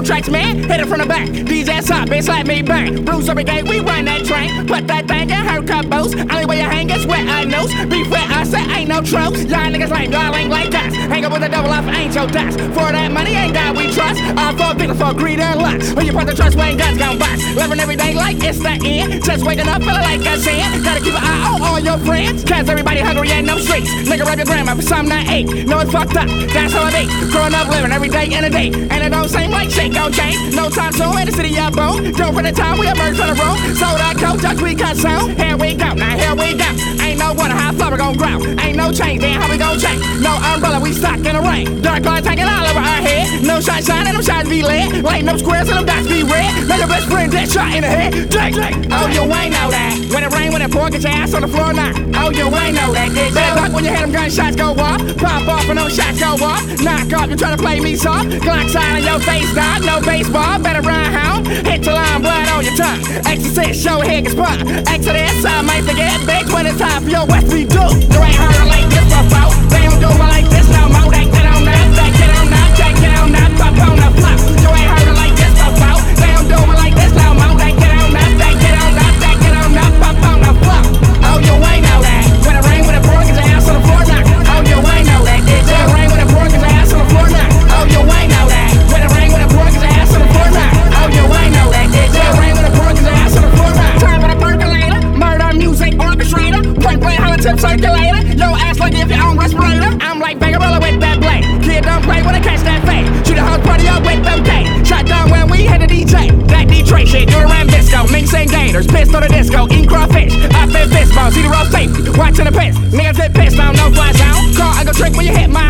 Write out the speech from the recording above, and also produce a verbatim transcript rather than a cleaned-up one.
tracks, man, hit it from the back. D J's up, bass like me bang. Bruce every day, we run that train. Put that thing in her combos. Only way you hang is where I knows. Be fair, I say ain't no tropes. Y'all niggas lame, y'all ain't like us. Hang up with the double off, ain't your dust. For that money, ain't God we trust. All for victims for greed and lust. When you put the trust, when guns gon' bust. Living every day like it's the end. Just waking up, feeling like a sin. Gotta keep an eye on all your friends. Cause everybody hungry and no streets. Nigga rap your grandma for something I ate. Know it's fucked up, that's how it be. Growing up, living every day in a day. And it don't seem like shit gon' change. No time soon in the city of boom. Don't for the time we emerge from the room. So that coach, just we cut sound. Here we go, now here we go. Ain't no water, how far we gon' grow. Ain't no change, then how we gon' change. No umbrella, we stuck in the rain. Dark lines hanging all over our head. No sunshine and them shots be lit. Lighting up squares and them dots be red. Make your best friend dead shot in the head. Dig, dig. Oh, you ain't know that. When it rain, when it pour, get your ass on the floor now. Oh, you ain't know that. Did you luck when you hear them gunshots go off? Pop off and those shots go off. Knock off, you tryna play me soft. Glock side on your face, dog. No baseball, better run home. Hit the line, blood on your tongue. Exorcist, show head gets spun. Exodus, I might forget. Big when it's time for your West we do. You ain't heard it like this before. They don't do it like this no more. They get on that, they get on that, they get on that, pop on the flop. You ain't heard it like this before. They don't do it like this no more. They get on that, they get on that, they get on that, pop on the flop. Oh, you ain't know that. When it rain, when it pour, get your ass on the floor now. Oh, you ain't know that. Did you rain when it pour, get your ass on the floor now? Oh, you ain't know that. When it rain, when it pour, get your ass on the floor now. Oh, you ain't know that. Did you rain when it pour, get your ass on the floor now? Time for the percolator, murder music orchestrator, point blank hollow tip circulator. Yo ass like if your own respirator. I'm like Vagabella with that blade. Kid don't play when I catch that fade. Shoot a house party up with them day. Shot down when we hit the D J. That Detroit shit, do around disco. Mink sing gators, pissed on the disco, eating crawfish. Up in fist bone, see the road safety, watching the piss. Niggas get pissed on no fly zone. Call I go trick when you hit my